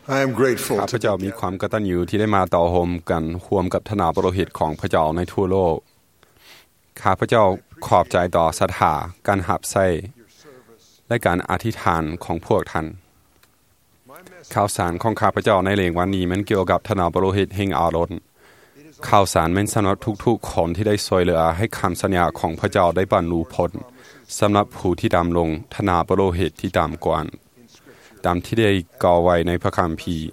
I am grateful ข้าพเจ้ามีความกตัญญูที่ได้มาต่อโฮมกันร่วมกับทนาปโรหิตของพระเจ้าในทั่วโลกข้าพเจ้าขอบใจต่อศรัทธาการหับใส่และการอธิษฐานของพวกท่านข่าวสารของข้าพเจ้าในเรื่องวันนี้มันเกี่ยวกับทนาปโรหิตแห่งอาโรนข่าวสารมันสำหรับทุกๆคนที่ได้ช่วยเหลือให้คำสัญญาของพระเจ้าได้บรรลุผลสำหรับผู้ที่ดำรงทนาปโรหิตที่ต่ำกว่าตามที่ได้กล่าวไว้ในพระคัมภีร์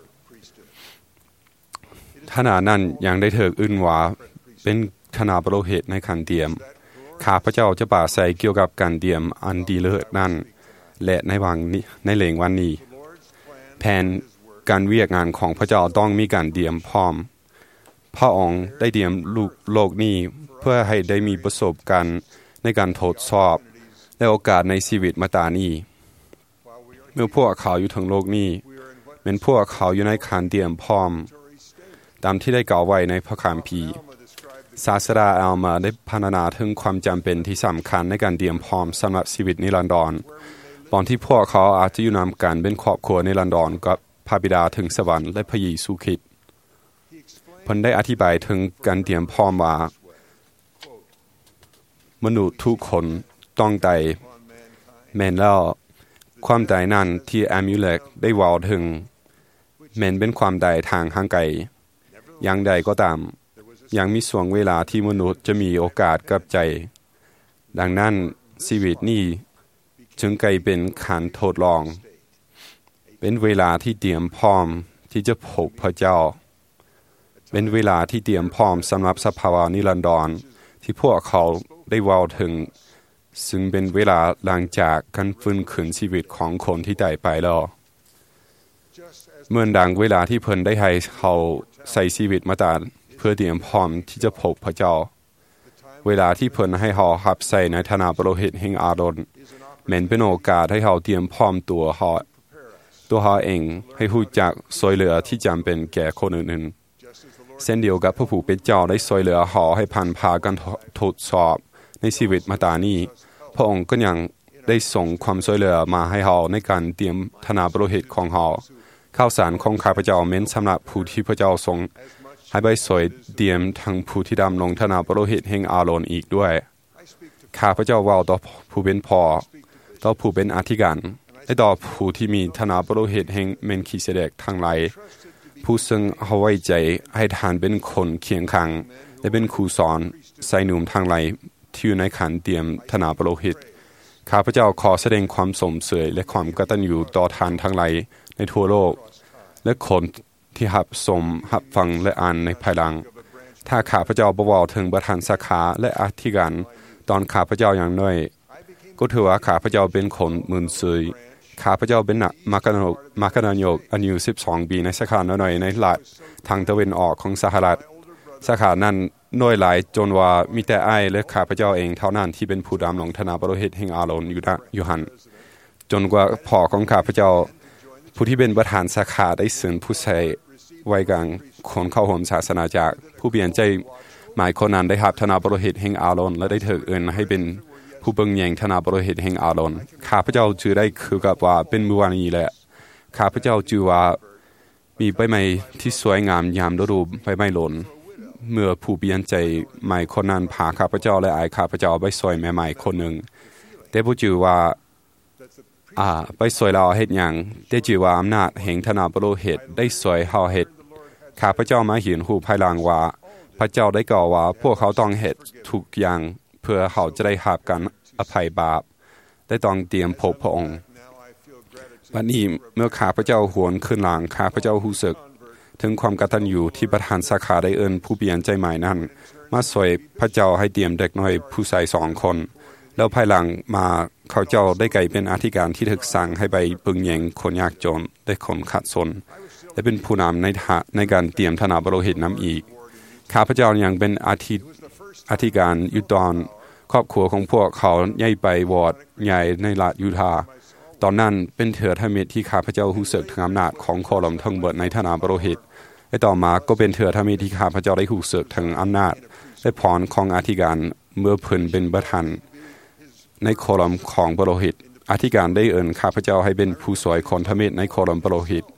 ทนานั้นยังได้ถูกอื่นว่าเป็นทนาปโรหิตในขั้นเตรียมข้าพเจ้าจะปราศัยเกี่ยวกับการเตรียมอันดีเลิศนั้นและในเหลงวันนี้แผนการเวียกงานของพระเจ้าต้องมีการเตรียมพร้อมพระองค์ได้เตรียมโลกนี้เพื่อให้ได้มีประสบการณ์ในการทดสอบและโอกาสในชีวิตมาตานี้เมื่อพวกเขาอยู่ทั้งโลกนี้เป็นพวกเขาอยู่ในการเตรียมพร้อมตามที่ได้กล่าวไว้ในพระคัมภีร์ศาสดาอัลมาได้พรรณนาถึงความจำเป็นที่สำคัญในการเตรียมพร้อมสำหรับชีวิตนิรันดรตอนที่พวกเขาอาจจะอยู่นำกันเป็นครอบครัวนิรันดรกับพระบิดาถึงสวรรค์และพระเยซูคริสต์เพิ่นได้อธิบายถึงการเตรียมพร้อมว่ามนุษย์ทุกคนต้องตายแม่นแล้วความตายนั้นที่อามิเลกได้เว้าถึงแม้นเป็นความตายทางห่างไกลอย่างใดก็ตามยังมีช่วงเวลาที่มนุษย์จะมีโอกาสกับใจดังนั้นชีวิตนี้จึงกลายเป็นการทดลองเป็นเวลาที่เตรียมพร้อมที่จะพบพระเจ้าเป็นเวลาที่เตรียมพร้อมสำหรับสภาวะนิรันดรที่พวกเขาได้เว้าถึงซึ่งเป็นเวลาหลังจากการฟื้นคืนชีวิตของคนที่ตายไปแล้วเหมือนดังเวลาที่เพิ่นได้ให้เขาใส่ชีวิตมาตาเพื่อเตรียมพร้อมที่จะพบพระเจ้าเวลาที่เพิ่นให้เขารับใส่ในทนาปโรหิตแห่งอาโรนแม้นเป็นโอกาสให้เขาเตรียมพร้อมตัวเขาเองให้รู้จักช่วยเหลือที่จำเป็นแก่คนอื่นๆเช่นเดียวกับพระผู้เป็นเจ้าได้ช่วยเหลือเขาให้ผ่านพาการทดสอบในชีวิตมาตานี้พระองค์ก็ยังได้ส่งความช่วยเหลือมาให้เขาในการเตรียมทนาปโรหิตของเขาข่าวสารของข้าพเจ้าเม้นสำหรับผู้ที่พระเจ้าทรงให้ไปช่วยเตรียมทั้งผู้ที่ดำรงทนาปโรหิตแห่งอาโรนอีกด้วยข้าพเจ้าเว้าต่อผู้เป็นพ่อต่อผู้เป็นอธิการและต่อผู้ที่มีทนาปโรหิตแห่งเมลคิเสเดกทั้งหลายผู้ซึ่งเอาไว้ใจให้ทานเป็นคนเคียงข้างและเป็นครูสอนใส่หนุ่มทั้งหลายที่อยู่ในขันเตรียมทนาปโรหิตข้าพเจ้าขอแสดงความสมเสยและความกตัญญูต่อทานทั้งหลายในทั่วโลกและคนที่รับฟังและอ่านในภายหลังถ้าข้าพเจ้าบ่เว้าถึงประธานสาขาและอธิการตอนข้าพเจ้าอย่างน้อยก็ถือว่าข้าพเจ้าเป็นคนมึนซึยข้าพเจ้าเป็นมักกนายกอายุ12ปีในสาขาน้อยในรัฐทางตะวันออกของสหรัฐสาขานั้นน้อยหลายจนว่ามีแต่อ้ายและข้าพเจ้าเองเท่านั้นที่เป็นผู้ดำรงทนาปโรหิตแห่งอาโรนอยู่หันจนกว่าพ่อของข้าพเจ้าผู้ที่เป็นประธานสาขาได้เสนผู้ใช้ไว้กลางคนเข้าห่มศาสนาจากผู้เปลี่ยนใจหมายคนนั้นได้รับทนาปโรหิตแห่งอาโรนและได้ถูกเอิ้นให้เป็นผู้เบิ่งแย่งทนาปโรหิตแห่งอาโรนข้าพเจ้าชื่อได้คือกับว่าเป็นมือวานีแหละข้าพเจ้าชื่อว่ามีใบไม้ที่สวยงามยามฤดูใบไม้หล่นเมื่อผู้เปลี่ยนใจใหม่คนนั้นพาข้าพเจ้าและอายข้าพเจ้าไปซอยแม่ใหม่คนหนึ่งแต่ผู้ชื่อว่าไปซอยเราเฮ็ดหยังแต่ชื่อว่าอำนาจแห่งทนาปโรหิตได้ซอยเฮาเฮ็ดข้าพเจ้ามาเห็นรูปภายหลังว่าพระเจ้าได้กล่าวว่าพวกเขาต้องเฮ็ดทุกอย่างเพื่อเขาจะได้รับการอภัยบาปได้ต้องเตรียมพบพระองค์วันนี้เมื่อข้าพเจ้าหวนขึ้นหลังข้าพเจ้ารู้สึกถึงความกตัญญูที่ประธานสาขาได้เอิ้นผู้เปลี่ยนใจใหม่นั้นมาช่วยพระเจ้าให้เตรียมเด็กน้อยผู้ชาย2 คนแล้วภายหลังมาเขาเจ้าได้กลายเป็นอธิการที่ถูกสั่งให้ไปปึงแย่งคนยากจนได้คนขัดสนและเป็นผู้นำในการเตรียมทนาปโรหิตน้ำอีกข้าพเจ้ายังเป็นอธิการอยู่ตอนครอบครัวของพวกเขาย้ายไปวอร์ดใหญ่ในรัฐยูทาห์ตอนนั้นเป็นเถือธมิตรที่ข้าพเจ้ารู้สึกถึงอำนาจของโคลอมทั้งหมดในทนาปโรหิตและต่อมาก็เป็นเถือธมิตรที่ข้าพเจ้าได้รู้สึกถึงอำนาจและพรของอธิการเมื่อเพิ่นเป็นประธานในโคลอมของปโรหิตอธิการได้เอิ้นข้าพเจ้าให้เป็นผู้สวยคนธมิตรในโคลอมปโรหิต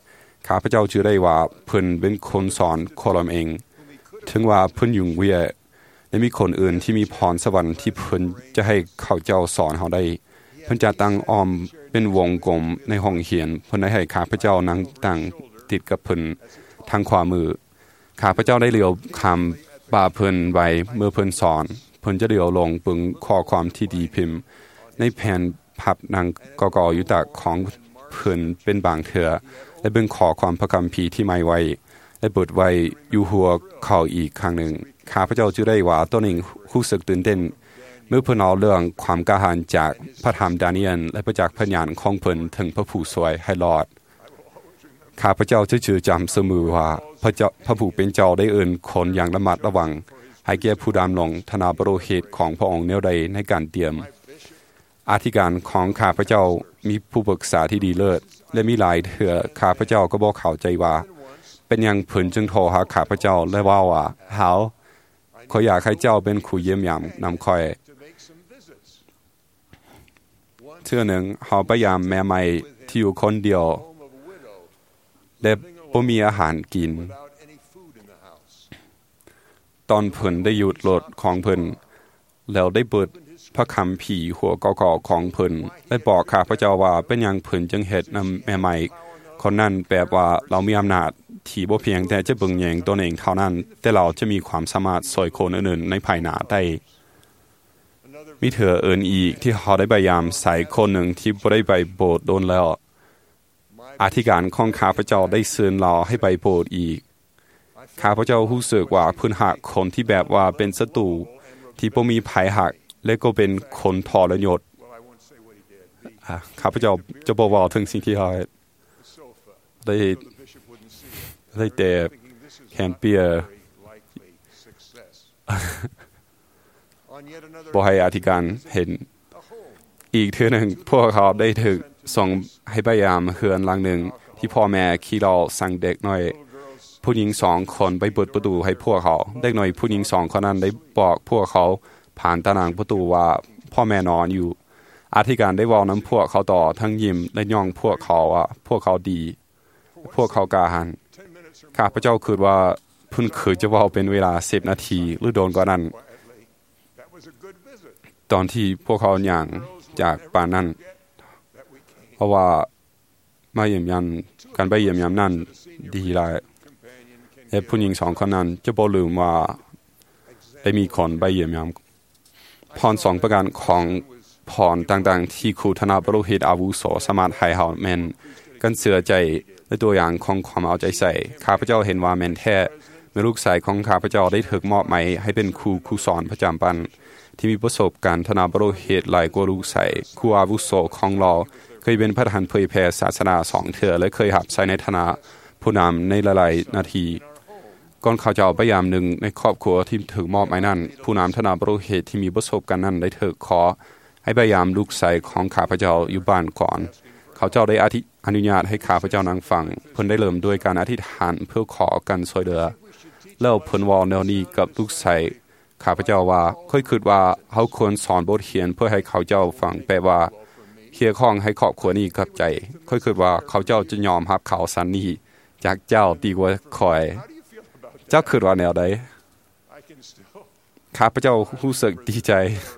ข้าพเจ้าเชื่อได้ว่าเพิ่นเป็นคนสอนคนเองถึงว่าเพิ่นยุ่งเวียและมีคนอื่นที่มีพรสวรรค์ที่เพิ่นจะให้เขาเจ้าสอนเฮาได้เพิ่นจะตั้งอ้อมเป็นวงกลมในห้องเรียนเพิ่นได้ให้ข้าพเจ้านั่งตั้งติดกับเพิ่นทางขวามือข้าพเจ้าได้เลียวคำบาเพิ่นไว้เมื่อเพิ่นสอนเพิ่นจะเลียวลงปึงข้อความที่ดีพิมพ์ในแผ่นพับหนังกกอยู่ตะของเพิ่นเป็นบางเทื่อและเบิ่งขอความพระคัมภีร์ที่ไม่ไว้และเปิดไว้อยู่หัวเขาอีกครั้งหนึ่งข้าพเจ้าจึงได้ว่าตนเองรู้สึกตื่นเต้นเมื่อเพิ่นเอาเรื่องความกล้าหาญจากพระธรรมดาเนียลและประจักษ์พยานของเพิ่นถึงพระผู้สวยให้รอดข้าพเจ้าจะจำเสมอว่าพระผู้เป็นเจ้าได้เอิ้นคนอย่างระมัดระวังให้แก่ผู้ดำรงธนาบโรหิตของพระองค์แนวใดในการเตรียมอธิการของข้าพเจ้ามีผู้ปรึกษาที่ดีเลิศและมีหลายเถื่อข้าพเจ้าก็บ่เข้าใจว่าเป็นหยังเพิ่นจึงโทรหาข้าพเจ้าและว่าเฮาขออยากให้เจ้าเป็นครูเยี่ยมยามนำคอยเทื่อหนึ่งเฮาพยายามแม่ใหม่ที่อยู่คนเดียวและบ่มีอาหารกินตอนเพิ่นได้หยุดรถของเพิ่นแล้วได้เปิดพระคัมภีร์หัวเก่าๆของเพิ่นและบอกข้าพเจ้าว่าเป็นหยังเพิ่นจึงเฮ็ดนำแม่ใหม่คนนั้นแปลว่าเรามีอำนาจที่บ่เพียงแต่จะเบิ่งแยงตนเองเท่านั้นแต่เราจะมีความสามารถช่วยคนอื่นๆในภายหน้าได้มีเถื่ออื่นอีกที่เขาได้พยายามใส่คนหนึ่งที่บ่ได้ไปโบสถ์โดนแล้วอธิการของข้าพเจ้าได้เชิญเราให้ไปโบสถ์อีกข้าพเจ้ารู้สึกว่าเพิ่นหักคนที่แบบว่าเป็นศัตรูที่บ่มีภัยหักและก็เป็นคนทรยศข้าพเจ้าจะบอกว่าถึงสิ่งที่เขาได้แต่แคนเปียบ่ให้อธิการเห็นอีกเทื่อหนึ่งพวกเขาได้ถูกส่งให้พยายามเฮือนหลังหนึ่งที่พ่อแม่ขี่เราสั่งเด็กน้อยผู้หญิง2 คนไปเปิดประตูให้พวกเขาเด็กน้อยผู้หญิง2 คนนั้นได้บอกพวกเขาผ่านตะนางประตูว่าพ่อแม่นอนอยู่อธิการได้เว้านำพวกเขาต่อทั้งยิ้มและย่องพวกเขาว่าพวกเขาดีพวกเขากล้าหาญข้าพเจ้าคิดว่าเพิ่นคือจะเว้าเป็นเวลา10 นาทีหรือโดนกว่านั้นตอนที่พวกเขาย่างจากป่านั้นเพราะว่ามาเยี่ยมยามการไปเยี่ยมยามนั้นดีหลายและผู้หญิง2 คนนั้นจะบ่ลืมว่าได้มีคนไปเยี่ยมยามพร2 ประการของพรต่างๆที่ครูธนาบโรหิตอาวุโสสามารถให้เฮาแม่นกันเชื่อใจและตัวอย่างของความเอาใจใส่ข้าพเจ้าเห็นว่าแม่นแท้เมื่อลูกชายของข้าพเจ้าได้ถูกมอบหมายให้เป็นครูสอนประจำปันที่มีประสบการณ์ธนาบโรหิตหลายกว่าลูกชายครูอาวุโสของเราเคยเป็นประธานเผยแผ่ศาสนา2 เทื่อและเคยรับใช้ในฐานะผู้นำในหลายๆนาทีก่อนเขาเจ้าพยายามหนึ่งในครอบครัวที่ถูกมอบหมายนั้นผู้นำธนาบโรหิตที่มีประสบการณ์นั้นได้ถูกขอให้พยายามลูกชายของข้าพเจ้าอยู่บ้านก่อนเขาเจ้าได้อนุญาตให้ข้าพเจ้านั่งฟังเพิ่นได้เริ่มด้วยการอธิษฐานเพื่อขอกันช่วยเหลือแล้วเพิ่นเว้าแนวนี้กับลูกชายข้าพเจ้าว่าค่อยคิดว่าเฮาควรสอนบทเรียนเพื่อให้เขาเจ้าฟังแปลว่าเคียข้องให้ครอบครัวนี้กับใจค่อยคิดว่าเขาเจ้าจะยอมรับข่าวสารนี้จากเจ้าดีกว่าคอยเจ้าคิดว่าแนวใดข้าพเจ้ารู้สึกดีใจ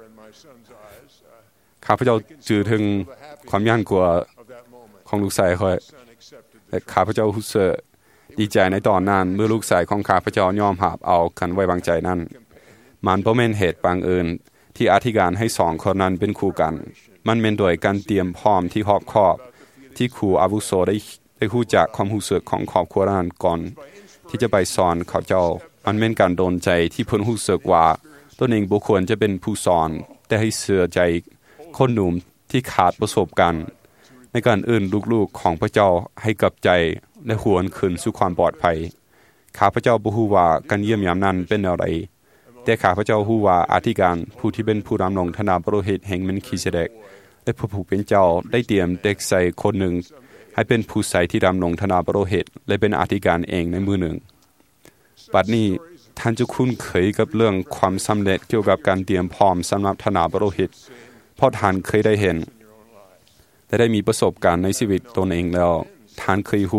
ข้าพเจ้าจือถึงความย่านกลัวของลูกชายค่อยและข้าพเจ้ารู้สึกดีใจในตอนนั้นเมื่อลูกชายของข้าพเจ้ายอมรับเอากันไว้วางใจนั้นมันบ่แม่นเหตุบังเอิญที่อธิการให้2 คนนั้นเป็นคู่กันมันเป็นด้วยการเตรียมพร้อมที่รอบคอบที่ครูอาวุโสได้รู้จักความรู้สึกของครอบครัวนั้นก่อนที่จะไปสอนเขาเจ้ามันเป็นการโดนใจที่เพิ่นรู้สึกว่าตนเองบ่ควรจะเป็นผู้สอนแต่ให้เชื่อใจคนหนุ่มที่ขาดประสบการณ์ในการเอื้นลูกๆของพระเจ้าให้กับใจและหวนคืนสู่ความปลอดภัยข้าพเจ้าบ่ฮู้ว่าการเยี่ยมยามนั้นเป็นแนวใดแต่ข้าพเจ้าฮู้ว่าอธิการผู้ที่เป็นผู้ดำรงธนาบโรหิตแห่งเมลคิเซเดกและพระผู้เป็นเจ้าได้เตรียมเด็กใส่คนหนึ่งให้เป็นผู้ใส่ที่ดำรงธนาบโรหิตและเป็นอธิการเองในมือหนึ่งบัดนี้ท่านจะคุ้นเคยกับเรื่องความสำเร็จเกี่ยวกับการเตรียมพร้อมสำหรับธนาบโรหิตเพราะท่านเคยได้เห็นและได้มีประสบการณ์ในชีวิตตนเองแล้วท่านเคยรู้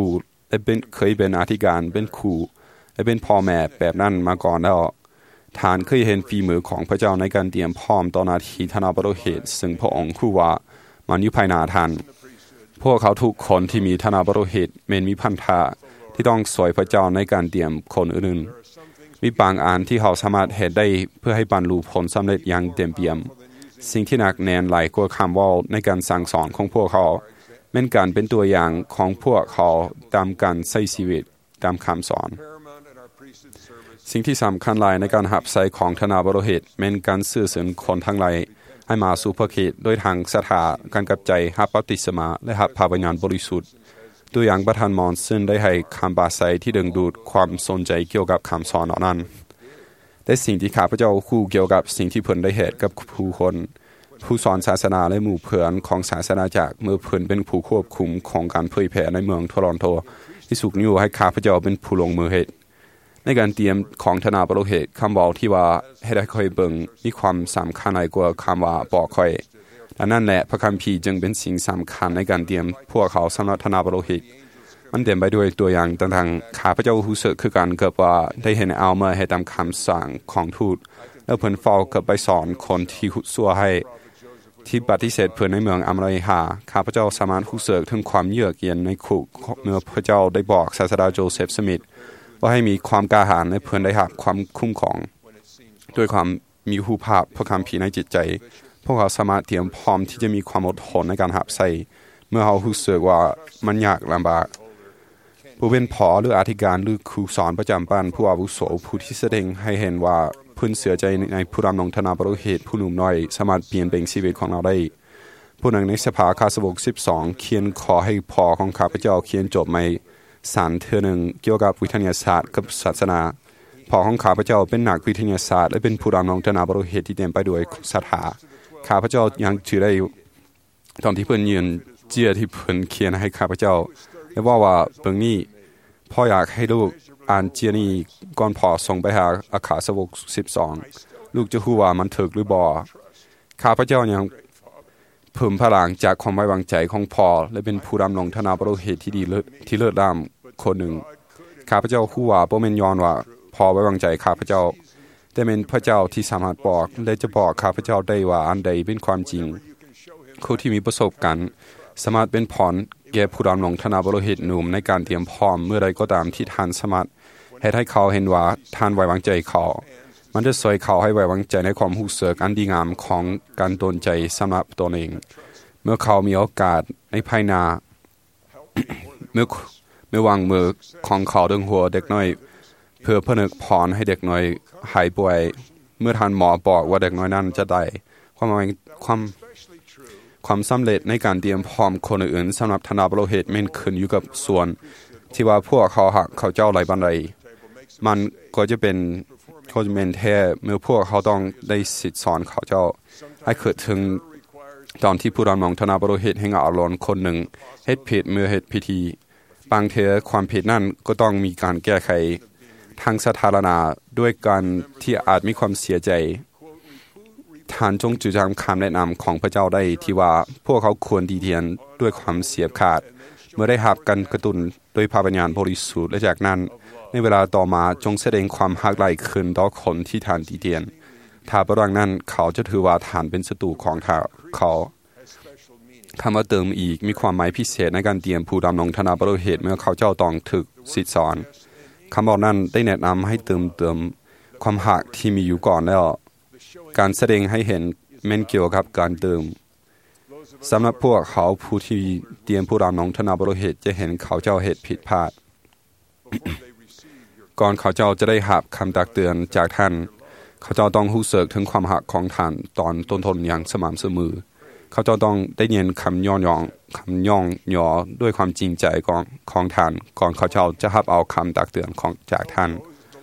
เคยเป็นอธิการเป็นครูและเป็นพ่อแม่แบบนั้นมาก่อนแล้วทานเคยเห็นฝีมือของพระเจ้าในการเตรียมพร้อมต่อหน้าที่ธนาบริเหตุซึ่งพระองค์คู่ว่ามันอยู่ภายหน้าท่านพวกเขาทุกคนที่มีธนาบริเหตุมีพันธะที่ต้องสวยพระเจ้าในการเตรียมคนอื่นมีบางอันที่เขาสามารถเห็นได้เพื่อให้บรรลุผลสำเร็จอย่างเต็มเปี่ยมสิ่งที่หนักแน่นหลายกว่าคำว่าในการสั่งสอนของพวกเขาเป็นการเป็นตัวอย่างของพวกเขาตามการใช้ชีวิตตามคำสอนสิ่งที่สำคัญหลายในการหับใส่ของธนาบริเหตุเป็นการสื่อสารคนทั้งหลายให้มาสู่พระคิดโดยทางศรัทธาการกับใจหับบัพติศมาและหับพระวิญญาณบริสุทธิ์ตัวอย่างประธานมอนซึ่งได้ให้คำปราศัยที่ดึงดูดความสนใจเกี่ยวกับคำสอนเหล่านั้นแต่สิ่งที่ข้าพเจ้าคู่เกี่ยวกับสิ่งที่เพิ่นได้เหตุกับผู้คนผู้สอนศาสนาและหมู่เพื่อนของศาสนาจักรเมื่อเพิ่นเป็นผู้ควบคุมของการเผยแผ่ในเมืองโทรอนโตที่สุกนิ้วให้ข้าพเจ้าเป็นผู้ลงมือเหตุในการเตรียมของธนาบริเหตุคำบอกที่ว่าให้ได้ค่อยเบิ่งมีความสำคัญกว่าคำว่าบอกค่อยดังนั้นแหละพระคัมภีร์จึงเป็นสิ่งสำคัญในการเตรียมพวกเขาสำหรับธนาบริเหตุมันเต็มไปด้วยตัวอย่างต่างๆข้าพเจ้ารู้สึกคือการเกิดว่าได้เห็นเอามาให้ตามคำสั่งของทูตแล้วเพิ่นเฝ้าเกิดไปสอนคนที่ซัวให้ที่ปฏิเสธเพิ่นในเมืองอเมริกาข้าพเจ้าสามารถรู้สึกถึงความเยือกเย็นในคุกเมื่อพระเจ้าได้บอกศาสดาโจเซฟสมิธว่าให้มีความกล้าหาญและเพิ่นได้รับความคุ้มครองด้วยความมีหูภาพพระคัมภีร์ในจิตใจพวกเขาสามารถเตรียมพร้อมที่จะมีความอดทนในการรับใช้เมื่อเขารู้สึกว่ามันยากลำบากผู้เป็นผอหรืออธิการหรือครูสอนประจำบ้านผู้อาวุโสผู้ที่แสดงให้เห็นว่าเพิ่นเสียใจในผู้ดำรงธนาบริเหตุผู้หนุ่มน้อยสามารถเปลี่ยนแปลงชีวิตของเราได้ผู้หนึ่งในสภาคาสบก12เขียนขอให้พ่อของข้าพเจ้าเขียนจบในสารเทื่อหนึ่งเกี่ยวกับวิทยาศาสตร์กับศาสนาพ่อของข้าพเจ้าเป็นนักวิทยาศาสตร์และเป็นผู้ดำรงธนาบริเหตุที่เต็มไปด้วยศรัทธาข้าพเจ้ายังถือได้ตอนที่เพิ่นยืนเจียที่เพิ่นเขียนให้ข้าพเจ้าและว่าเบิ่งนี้พ่ออยากให้ลูกอ่านเจียนี้ก่อนพ่อส่งไปหาอาคาสาวก12ลูกจะรู้ว่ามันถูกหรือบ่ข้าพเจ้ายังเพิ่มพลังจากความไว้วางใจของพ่อและเป็นผู้ดำรงธนาบริเหตุที่ดีที่เลิศล้ำคนหนึ่งข้าพเจ้ารู้ว่าบ่แม่นย้อนว่าพ่อไว้วางใจข้าพเจ้าแต่เป็นพระเจ้าที่สามารถบอกและจะบอกข้าพเจ้าได้ว่าอันใดเป็นความจริงผู้ที่มีประสบการณ์สามารถเป็นพรแก่ผู้ดำรงธนาบริเหตุหนุ่มในการเตรียมพร้อมเมื่อใดก็ตามที่ท่านสามารถให้เขาเห็นว่าท่านไว้วางใจเขามันจะช่วยเขาให้ไว้วางใจในความรู้สึกอันดีงามของการตนใจสำหรับตนเองเมื่อเขามีโอกาสในภายหน้า เมื่อวางมือของเขาดึงหัวเด็กน้อยเพื่อผนึกพรให้เด็กน้อยหายป่วยเมื่อท่านหมอบอกว่าเด็กน้อยนั้นจะได้ความสำเร็จในการเตรียมพร้อมคนอื่นสำหรับธนาบริเหตุมันขึ้นอยู่กับส่วนที่ว่าพวกเขาหักเขาเจ้าไหลบันไดมันก็จะเป็นแท้เมื่อพวกเขาต้องได้สิทธิสอนเขาเจ้าให้เกิดถึงตอนที่ผู้ดำรงธนาบริเหตุแห่งอาลอนคนหนึ่งเฮ็ดผิดเมื่อเฮ็ดพิธีบางเทอความผิดนั้นก็ต้องมีการแก้ไขทางสาธารณะด้วยการที่อาจมีความเสียใจท่านจงจำคำแนะนำของพระเจ้าได้ที่ว่าพวกเขาควรดีเทียนด้วยความเสียบขาดเมื่อได้รับการกระตุ้นโดยพระวิญญาณบริสุทธิ์และจากนั้นในเวลาต่อมาจงแสดงความฮักใคร่ขึ้นต่อคนที่ท่านดีเทียนถ้าประดังนั้นเขาจะถือว่าท่านเป็นศัตรูของเขาคำว่าเติมอีกมีความหมายพิเศษในการเตรียมผู้ดำรงธนาบริเหตุเมื่อเขาเจ้าต้องถึกสิทธิสอนคำบอกนั้นได้แนะนำให้เติมความหักที่มีอยู่ก่อนแล้วการแสดงให้เห็นแม่นเกี่ยวกับการเติมสำหรับพวกเขาผู้ที่เตรียมผู้ดำรงธนาบริเหตุจะเห็นเขาเจ้าเหตุผิดพลาด ก่อนเขาเจ้าจะได้รับคำตักเตือนจากท่านเขาเจ้าต้องรู้สึกถึงความหักของท่านตอนต้นอย่างสม่ำเสมอเขาเจ้าต้องได้ยินคำย่อด้วยความจริงใจของท่านก่อนเขาเจ้าจะรับเอาคำตักเตือนจากท่าน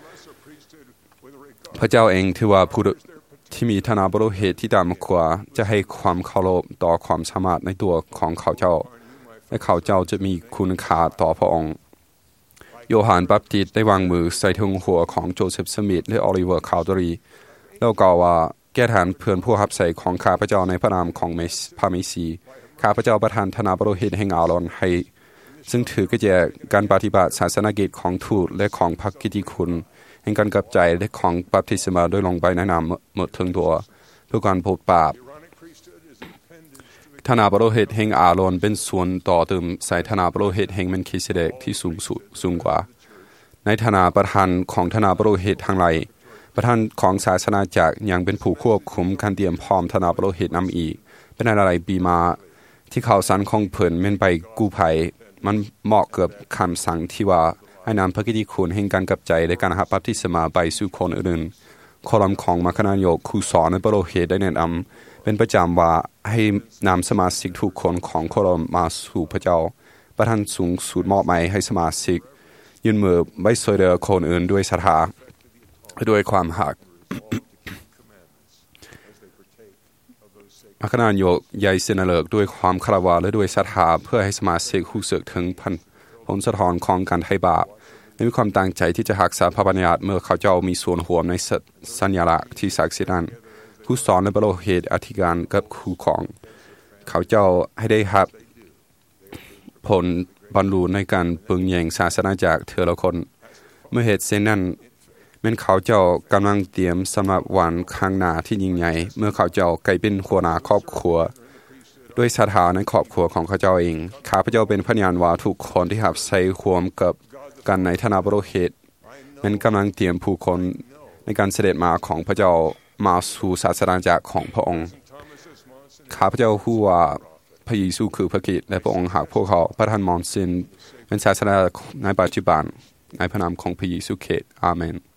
พระเจ้าเองถือว่าผู้ที่มีธนาบริเหตุที่ต่ำกว่าจะให้ความเคารพต่อความสามารถในตัวของเขาเจ้าและเขาเจ้าจะมีคุณค่าต่อพระองค์โยฮานบัพติสต์ได้วางมือใส่ที่หัวของโจเซฟสมิธและออลิเวอร์คาวดอรีแล้วกล่าวว่าแก่ฐานเพื่อนผู้รับใช้ของข้าพเจ้าในพระนามของพระเมสสีข้าพเจ้าประทานธนาบริเหตุแห่งอาลอนให้ซึ่งถือก็จะการปฏิบัติศาสนกิจของทูตและของพระกิตติคุณแห่งการกลับใจและของบัพติศมาโดยลงไปในนามหมดถึงตัวเพื่อการโปรดปรานธนาปโรหิตแห่งอาโรนเป็นส่วนต่อเติมใส่ธนาปโรหิตแห่งเมลคิเสเดกที่สูงกว่าในฐานะประธานของธนาปโรหิตทั้งหลายประธานของศาสนาจักรยังเป็นผู้ควบคุมการเตรียมพร้อมธนาปโรหิตนำอีกเป็นอะไรปีมาที่เขาสันของเพิ่นเม่นไปกู้ภัยมันเหมาะกับคำสั่งที่ว่าให้นำพระกิตติคุณแห่งการกลับใจและการรับบัพติศมาไปสู่คนอื่นคอลัมน์ของมัคคณายกครูสอนในปโรหิตได้แนะนำเป็นประจำว่าให้นำสมาชิกทุกคนของคอลัมน์มาสู่พระเจ้าประธานสูงสุดมอบหมายให้สมาชิกยื่นมือไว้ช่วยเหลือคนอื่นด้วยศรัทธาด้วยความหักมัคคณายกใหญ่เสนอเลิกด้วยความคารวะและด้วยศรัทธาเพื่อให้สมาชิกรู้สึกถึงผลสะท้อนของการไถ่บาปและมีความตั้งใจที่จะรักษาพระบัญญัติเมื่อเขาเจ้ามีส่วนร่วมในสัญลักษณ์ที่ศักดิ์สิทธิ์นั้นผู้สอนและปโรหิตอธิการกับครูของเขาเจ้าให้ได้รับผลบรรลุในการปึงแย่งศาสนาจักรเทอละคนเมื่อเหตุเช่นนั้นแม้นเขาเจ้ากำลังเตรียมสำหรับวันข้างหน้าที่ยิ่งใหญ่เมื่อเขาเจ้าใกล้เป็นหัวหน้าครอบครัวด้วยศรัทธาในครอบครัวของเขาเจ้าเองข้าพเจ้าเป็นพยานว่าทุกคนที่รับใส่ร่วมกับกันในฐานะปโรหิตแม้นกำลังเตรียมผู้คนในการเสด็จมาของพระเจ้ามาสู่ศาสนาจักรของพระองค์ข้าพเจ้ารู้ว่าพระเยซูคือพระคริสต์และพระองค์หากพวกเขาประทานมอนซินเป็นศาสนาในปัจจุบันในพระนามของพระเยซูคริสต์อาเมน